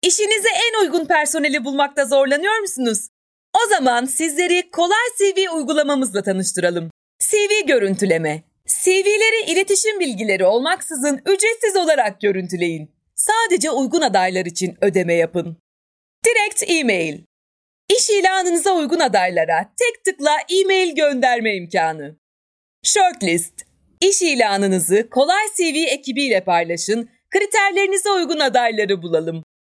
İşinize en uygun personeli bulmakta zorlanıyor musunuz? O zaman sizleri Kolay CV uygulamamızla tanıştıralım. CV görüntüleme. CV'leri iletişim bilgileri olmaksızın ücretsiz olarak görüntüleyin. Sadece uygun adaylar için ödeme yapın. Direkt e-mail. İş ilanınıza uygun adaylara tek tıkla e-mail gönderme imkanı. Shortlist. İş ilanınızı Kolay CV ekibiyle paylaşın, kriterlerinize uygun adayları bulalım.